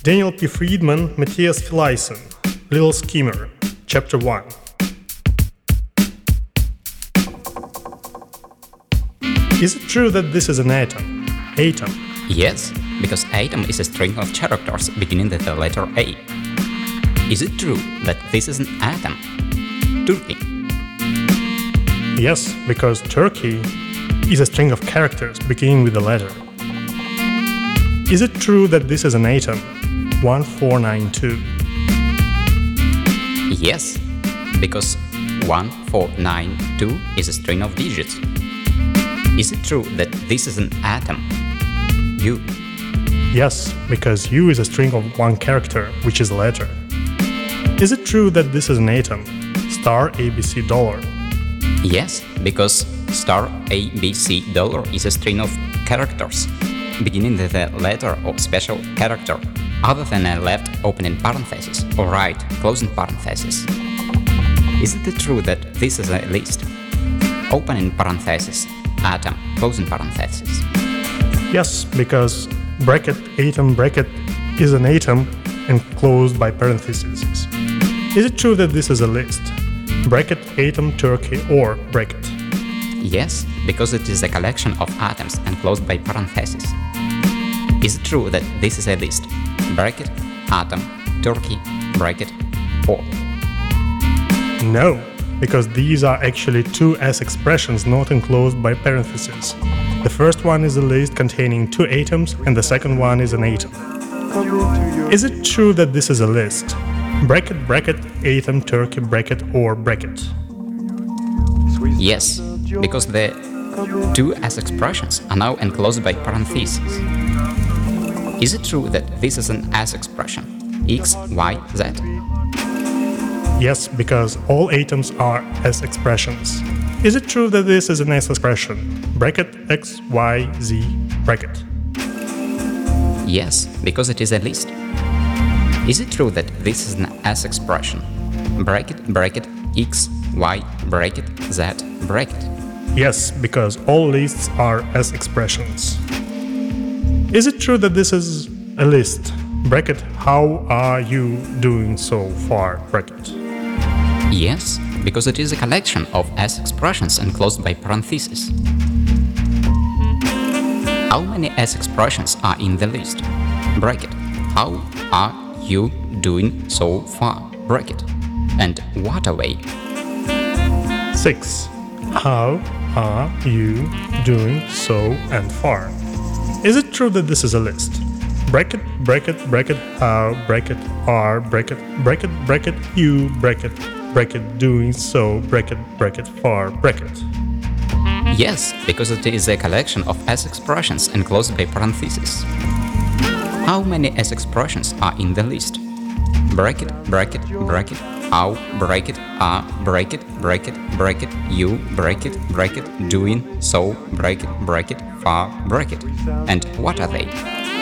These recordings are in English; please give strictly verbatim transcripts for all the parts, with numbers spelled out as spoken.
Daniel P. Friedman, Matthias Felissen, Little Schemer, Chapter one. Is it true that this is an atom? Atom. Yes, because atom is a string of characters beginning with the letter A. Is it true that this is an atom? Turkey. Yes, because Turkey is a string of characters beginning with the letter. Is it true that this is an atom? one four nine two. Yes, because one four nine two is a string of digits. Is it true that this is an atom? U. Yes, because U is a string of one character, which is a letter. Is it true that this is an atom? Star A B C dollar. Yes, because star A B C dollar is a string of characters beginning with a letter or special character other than a left opening parenthesis or right closing parenthesis. Is it true that this is a list? Opening parenthesis, atom, closing parenthesis. Yes, because bracket atom bracket is an atom and closed by parentheses. Is it true that this is a list? Bracket atom Turkey or bracket. Yes, because it is a collection of atoms and closed by parentheses. Is it true that this is a list? Bracket, atom, Turkey, bracket, or. No, because these are actually two S expressions not enclosed by parentheses. The first one is a list containing two atoms and the second one is an atom. Is it true that this is a list? Bracket, bracket, atom, Turkey, bracket, or bracket. Yes, because the two S expressions are now enclosed by parentheses. Is it true that this is an S expression? X, Y, Z? Yes, because all atoms are S expressions. Is it true that this is an S expression? Bracket, X, Y, Z, bracket. Yes, because it is a list. Is it true that this is an S expression? Bracket, bracket, X, Y, bracket, Z, bracket. Yes, because all lists are S expressions. Is it true that this is a list? Bracket, how are you doing so far? Bracket. Yes, because it is a collection of S expressions enclosed by parentheses. How many S expressions are in the list? Bracket, how are you doing so far? Bracket. And what are they? six. How are you doing so and far? Is it true that this is a list? Bracket, bracket, bracket, how, bracket, are, bracket, bracket, bracket, you, bracket, bracket, doing so, bracket, bracket, far, bracket. Yes, because it is a collection of S expressions enclosed by parentheses. How many S expressions are in the list? Bracket, bracket, bracket, how, bracket, are, bracket, bracket, bracket, you, bracket, bracket, doing, so, bracket, bracket, far, bracket. And what are they?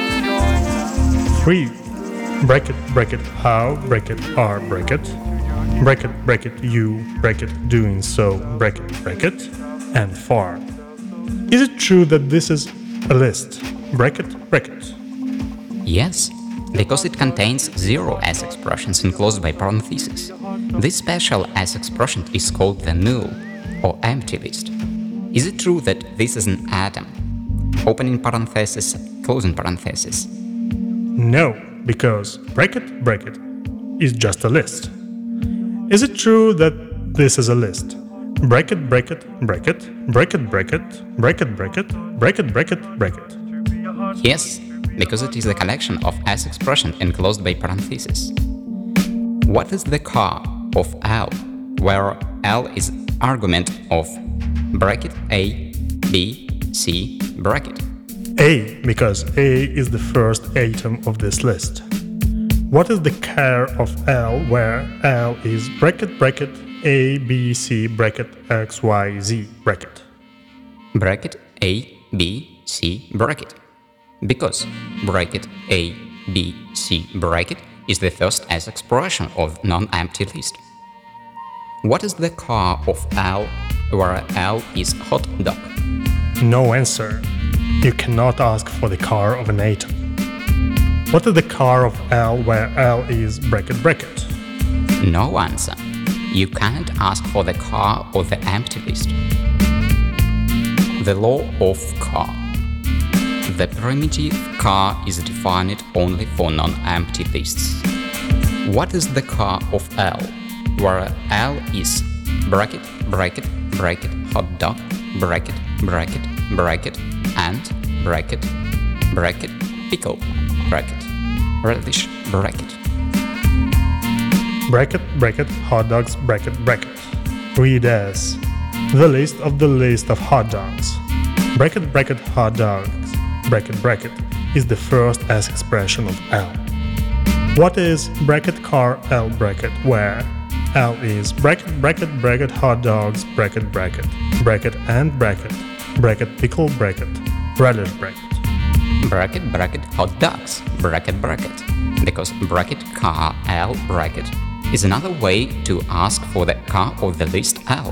three. Bracket, bracket, how, bracket, are, bracket, bracket, bracket, you, bracket, doing, so, bracket, bracket, and far. Is it true that this is a list? Bracket, bracket. Yes, because it contains zero S expressions enclosed by parentheses. This special S expression is called the null or empty list. Is it true that this is an atom? Opening parenthesis, closing parenthesis. No, because bracket, bracket is just a list. Is it true that this is a list? Bracket, bracket, bracket, bracket, bracket, bracket, bracket, bracket, bracket, bracket. Yes, because it is a collection of S expressions enclosed by parentheses. What is the car of L, where L is argument of bracket A, B, C, bracket? A, because A is the first atom of this list. What is the car of L, where L is bracket, bracket, A, B, C, bracket, X, Y, Z, bracket? Bracket A, B, C, bracket. Because bracket A, B, C, bracket is the first S expression of non-empty list. What is the car of L, where L is hot dog? No answer. You cannot ask for the car of an atom. What is the car of L where L is bracket bracket? No answer. You can't ask for the car or the empty list. The law of car. The primitive car is defined only for non-empty lists. What is the car of L, where L is bracket, bracket, bracket, hot dog, bracket, bracket, bracket, and bracket, bracket, pickle, bracket, relish, bracket. Bracket, bracket, hot dogs, bracket, bracket. Read as the list of the list of hot dogs. Bracket, bracket, hot dogs, bracket, bracket is the first S expression of L. What is bracket car L bracket where L is bracket, bracket, bracket, hot dogs, bracket, bracket, bracket and bracket, bracket, pickle, bracket, relish, bracket. Bracket, bracket, hot dogs, bracket, bracket, because bracket car L bracket is another way to ask for the car of the list L.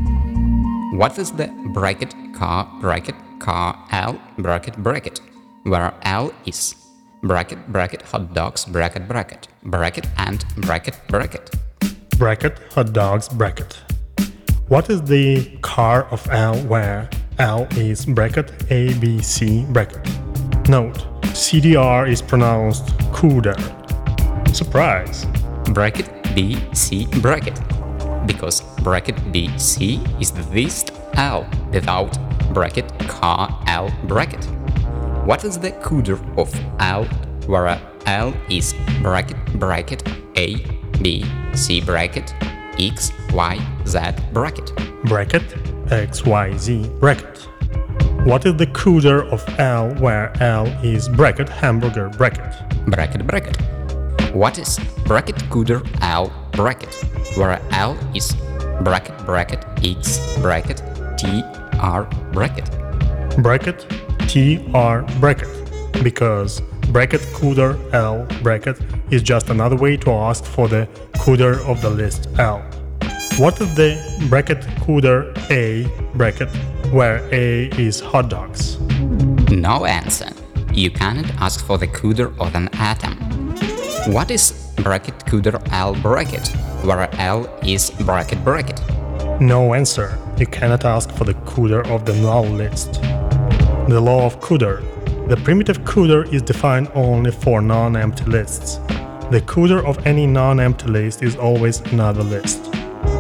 What is the bracket car bracket car L bracket bracket, where L is bracket, bracket, hot dogs, bracket, bracket, bracket and bracket, bracket. Bracket, hot dogs, bracket. What is the car of L where L is bracket A, B, C, bracket? Note, C D R is pronounced cooder. Surprise! Bracket B, C, bracket, because bracket B, C is the list L without bracket car L bracket. What is the cooder of L, where L is bracket, bracket, A, B, C bracket, X, Y, Z bracket? Bracket, X, Y, Z, bracket. What is the cooder of L where L is bracket hamburger bracket? Bracket, bracket. What is bracket cooder L bracket, where L is bracket, bracket, X, bracket, T, R bracket? Bracket, T, R bracket, because bracket cooder L bracket is just another way to ask for the cooder of the list L. What is the bracket cooder A bracket, where A is hot dogs? No answer. You cannot ask for the cooder of an atom. What is bracket cooder L bracket, where L is bracket bracket? No answer. You cannot ask for the cooder of the null list. The law of cooder. The primitive cooder is defined only for non-empty lists. The cooder of any non-empty list is always another list.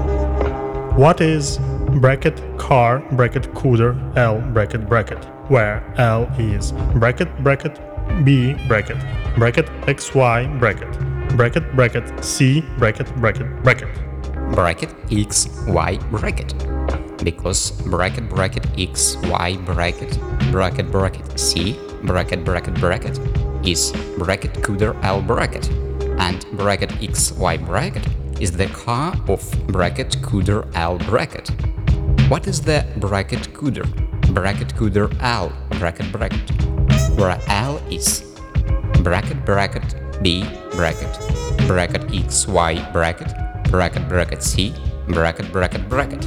What is bracket car bracket cooder L bracket bracket, where L is bracket bracket B bracket bracket X Y bracket bracket bracket C bracket bracket bracket Bracket X Y bracket, because bracket bracket X Y bracket bracket bracket C bracket bracket bracket is bracket cooder L bracket, and bracket X Y bracket is the car of bracket cooder L bracket. What is the bracket cooder bracket cooder L bracket bracket, where L is bracket bracket B bracket bracket X Y bracket bracket bracket C bracket bracket bracket?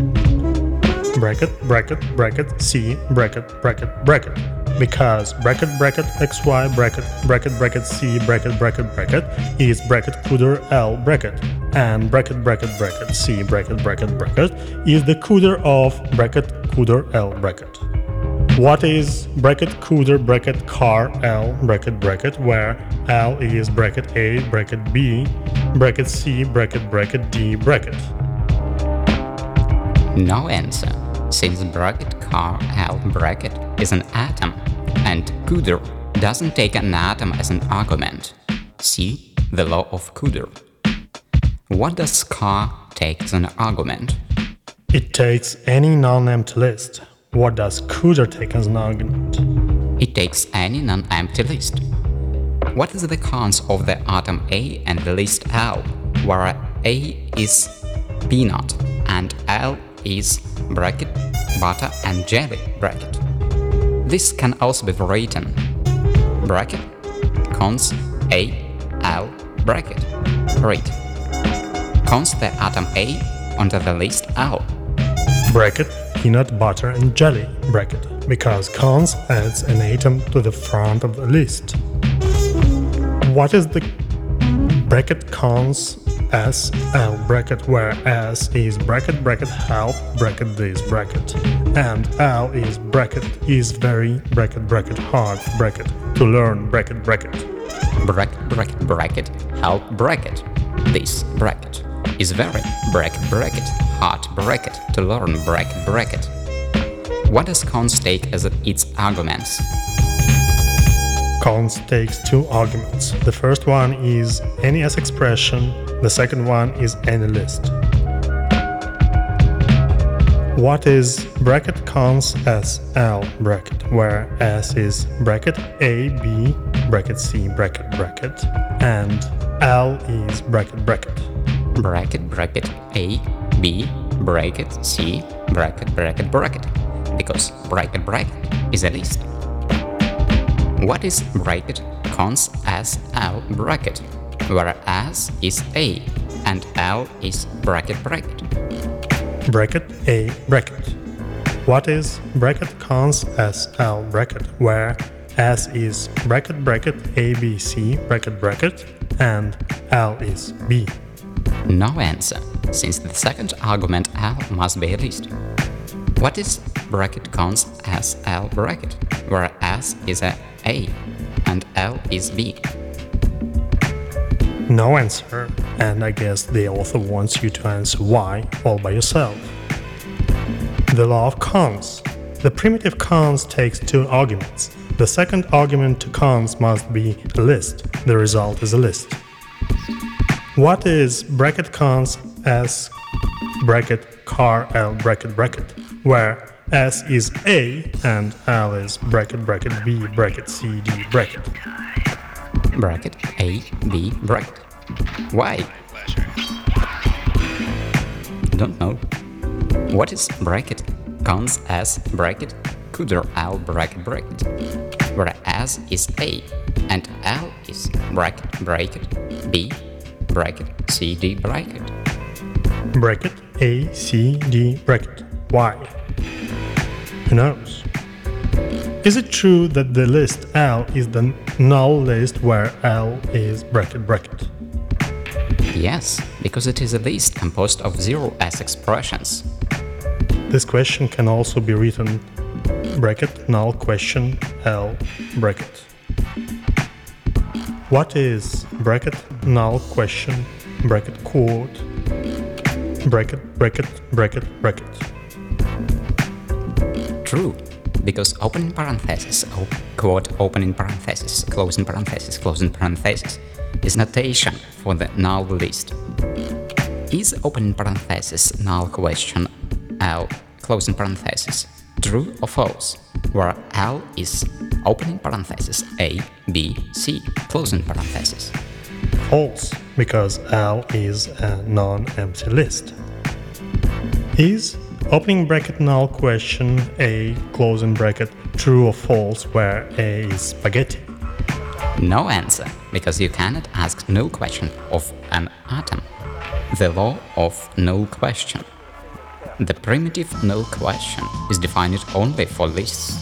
Bracket bracket bracket C bracket bracket bracket, because bracket bracket X Y bracket bracket bracket C bracket bracket bracket is bracket cooder L bracket, and bracket bracket bracket C bracket bracket bracket is the cooder of bracket cooder L bracket. What is bracket cooder bracket car L bracket bracket, where L is bracket A bracket B bracket C bracket bracket D bracket? No answer, since bracket car L bracket is an atom, and cooder doesn't take an atom as an argument. See the law of cooder. What does car take as an argument? It takes any non-empty list. What does cooder take as an argument? It takes any non-empty list. What is the cons of the atom A and the list L, where A is peanut and L is bracket butter and jelly bracket? This can also be written bracket cons A L bracket. Read. Cons the atom A under the list L. Bracket peanut butter and jelly bracket, because cons adds an atom to the front of the list. What is the bracket cons S L bracket, where S is bracket bracket help bracket this bracket and L is bracket is very bracket bracket hard bracket to learn bracket bracket. Bracket bracket bracket help bracket this bracket is very bracket bracket hard bracket to learn bracket bracket. What does cons take as its arguments? Cons takes two arguments. The first one is any S expression, the second one is any list. What is bracket cons S L bracket, where S is bracket A, B, bracket C, bracket bracket, and L is bracket bracket. Bracket bracket A, B, bracket C, bracket bracket bracket, because bracket bracket is a list. What is bracket cons S L bracket, where S is A and L is bracket bracket? Bracket A bracket. What is bracket cons S L bracket, where S is bracket bracket A B C bracket bracket and L is B? No answer, since the second argument L must be a list. What is bracket cons S L bracket, where S is a A and L is B? No answer, and I guess the author wants you to answer why all by yourself. The law of cons. The primitive cons takes two arguments. The second argument to cons must be a list. The result is a list. What is bracket cons S bracket car L bracket bracket, where S is A and L is bracket bracket B bracket C D bracket? Bracket A, B, bracket. Why? Don't know. What is bracket cons S bracket coulter L bracket bracket, where S is A and L is bracket bracket B bracket C D bracket? Bracket A, C, D bracket. Why? Who knows? Is it true that the list L is the null list where L is bracket bracket? Yes, because it is a list composed of zero S expressions. This question can also be written bracket null question L bracket. What is bracket null question bracket quote bracket bracket bracket bracket? True, because opening parenthesis, op quote opening parenthesis, closing parenthesis, closing parenthesis is notation for the null list. Is opening parenthesis null question L closing parenthesis true or false, where L is opening parenthesis A, B, C closing parenthesis? False, because L is a non-empty list. Is opening bracket null question A closing bracket true or false, where A is spaghetti? No answer, because you cannot ask null question of an atom. The law of null question. The primitive null question is defined only for lists.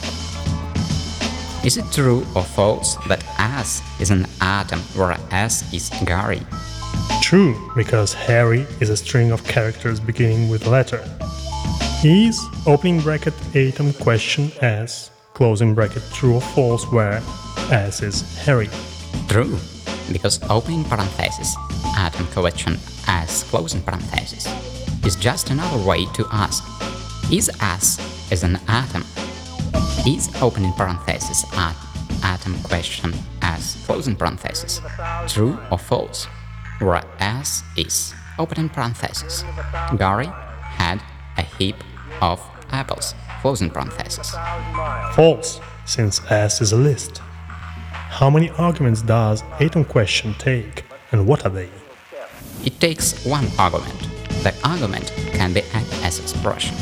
Is it true or false that S is an atom where S is Gary? True, because Harry is a string of characters beginning with letter. Is opening bracket atom question S closing bracket true or false, where S is Harry? True, because opening parenthesis atom question S closing parenthesis is just another way to ask, is S is an atom? Is opening parenthesis at atom question S closing parenthesis true or false, where S is opening parenthesis Gary had a heap of apples closing parenthesis? False, since S is a list. How many arguments does atom question take, and what are they? It takes one argument. The argument can be an S expression.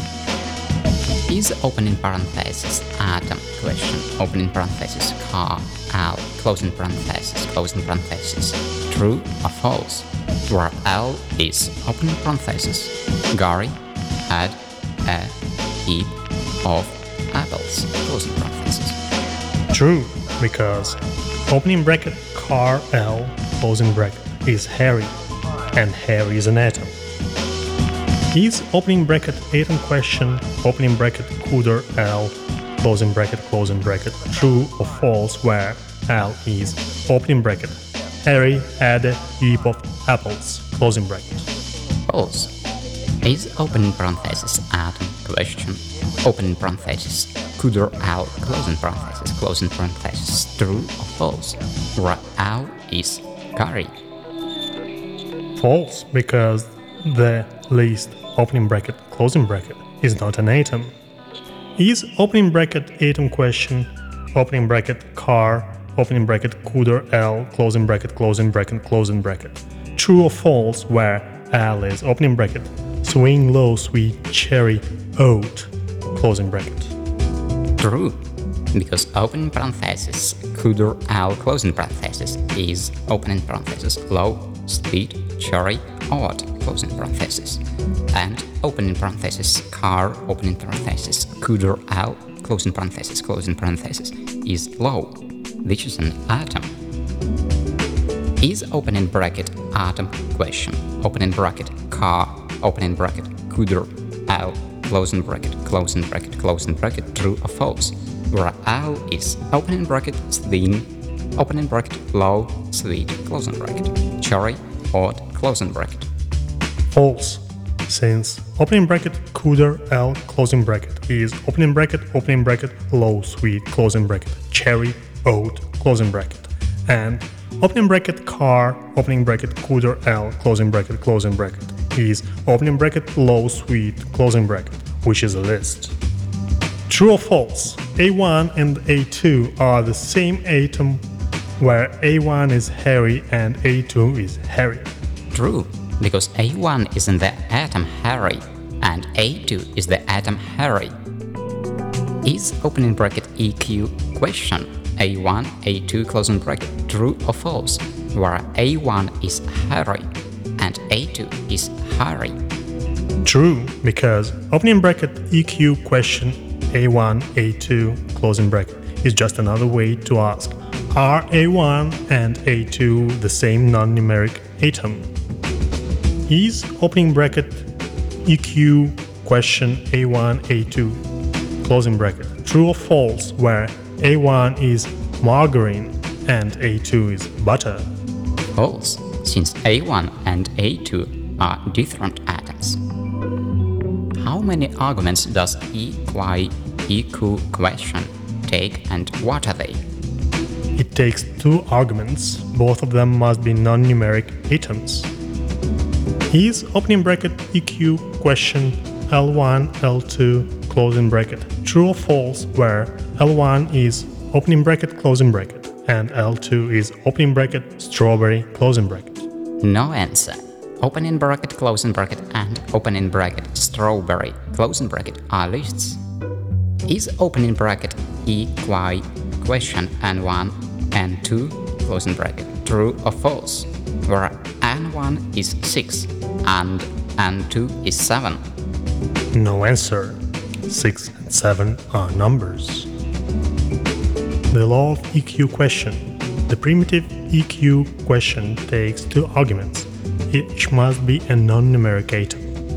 Is opening parenthesis atom question opening parenthesis car L closing parenthesis closing parenthesis true or false, where L is opening parenthesis Gary had a heap of apples closing parenthesis? True, because opening bracket car L, closing bracket, is Harry, and Harry is an atom. Is opening bracket atom question, opening bracket coulter L, closing bracket, closing bracket, true or false where L is, opening bracket, Harry had a heap of apples, closing bracket. False. Is opening parenthesis atom question, opening parenthesis coulter L, closing parenthesis, closing parenthesis, true or false where L is Harry? False, because the list opening bracket closing bracket is not an atom. Is opening bracket atom question, opening bracket car, opening bracket coulter L, closing bracket closing bracket closing bracket, true or false where L is opening bracket swing low sweet cherry oat, closing bracket? True, because opening parenthesis coulter L, closing parenthesis is opening parenthesis low sweet cherry oat, closing parenthesis, and opening parenthesis car, opening parenthesis coulter L, closing parenthesis, closing parenthesis is low, which is an atom. Is opening bracket atom question, opening bracket car, opening bracket coulter L, closing bracket, closing bracket, closing bracket, true or false, where L is opening bracket thin, opening bracket low sweet, closing bracket, cherry oat, closing bracket? False, since opening bracket coulter L, closing bracket is opening bracket opening bracket low sweet, closing bracket, cherry oat, closing bracket, and opening bracket car, opening bracket coulter L, closing bracket, closing bracket is opening bracket low sweet, closing bracket, which is a list. True or false, A one and A two are the same atom where A one is Harry and A two is Harry? True, because A one is in the atom Harry and A two is the atom Harry. Is opening bracket E Q question, A one, A two, closing bracket, true or false, where A one is Harry and A two is Harry? True, because opening bracket E Q question, A one, A two, closing bracket, is just another way to ask, are A one and A two the same non-numeric atom? Is opening bracket E Q question, A one, A two, closing bracket, true or false, where A one is margarine and A two is butter? False, since A one and A two are different atoms. How many arguments does E Q E Q question take and what are they? It takes two arguments, both of them must be non-numeric atoms. Is opening bracket E Q question L one, L two, closing bracket, true or false, where L one is opening bracket, closing bracket, and L two is opening bracket, strawberry, closing bracket? No answer. Opening bracket, closing bracket, and opening bracket, strawberry, closing bracket are lists. Is opening bracket E Q question N one, N two, closing bracket, true or false, where N one is six and N two is seven? No answer. six and seven are numbers. The law of E Q question. The primitive E Q question takes two arguments. Each must be a non-numeric atom.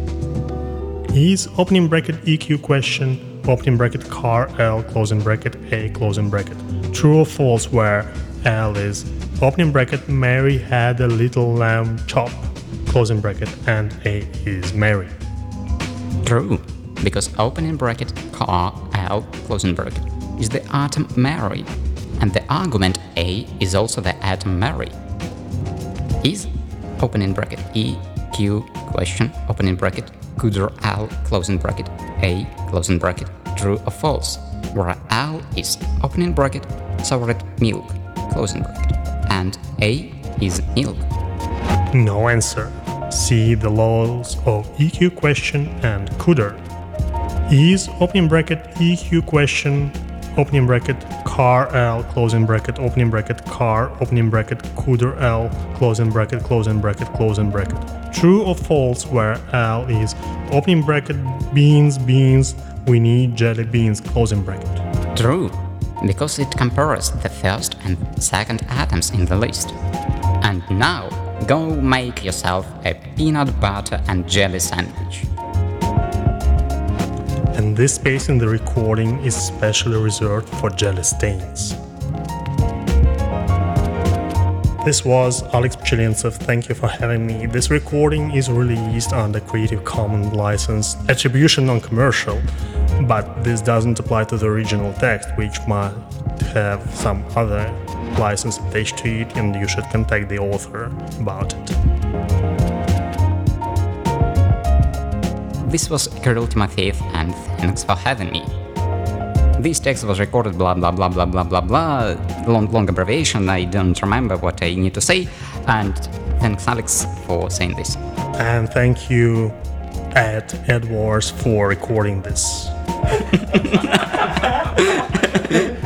Is opening bracket E Q question, opening bracket car L, closing bracket A, closing bracket, true or false, where L is opening bracket Mary had a little lamb chop, closing bracket, and A is Mary? True, because opening bracket car L, closing bracket, is the atom Mary, and the argument A is also the atom Mary. Is opening bracket E Q question, opening bracket coulter L, closing bracket A, closing bracket, true or false, where L is opening bracket soured milk, closing bracket, and A is milk? No answer. See the laws of E Q question and coulter. Is opening bracket E Q question, opening bracket car L, closing bracket, opening bracket car, opening bracket coulter L, closing bracket, closing bracket, closing bracket, true or false, where L is opening bracket beans, beans, we need jelly beans, closing bracket? True, because it compares the first and second atoms in the list. And now, go make yourself a peanut butter and jelly sandwich. And this space in the recording is specially reserved for jelly stains. This was Alex Pchilintsev. Thank you for having me. This recording is released under Creative Commons license, attribution non-commercial, but this doesn't apply to the original text, which might have some other license attached to it, and you should contact the author about it. This was Kirill Timofeyev, and thanks for having me. This text was recorded blah blah blah blah blah blah blah, long long abbreviation, I don't remember what I need to say, and thanks Alex for saying this. And thank you at Edwards for recording this.